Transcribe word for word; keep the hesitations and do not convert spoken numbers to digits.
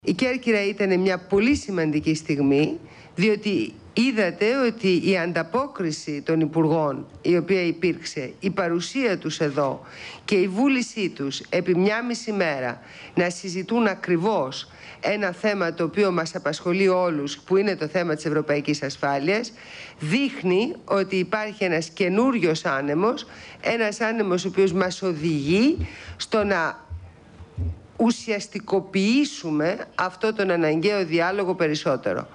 Η Κέρκυρα ήταν μια πολύ σημαντική στιγμή, διότι είδατε ότι η ανταπόκριση των Υπουργών, η οποία υπήρξε, η παρουσία τους εδώ και η βούλησή τους επί μια μισή μέρα να συζητούν ακριβώς ένα θέμα το οποίο μας απασχολεί όλους, που είναι το θέμα της ευρωπαϊκής ασφάλειας, δείχνει ότι υπάρχει ένας καινούριος άνεμος, ένας άνεμος ο οποίος μας οδηγεί στο να ουσιαστικοποιήσουμε αυτό τον αναγκαίο διάλογο περισσότερο.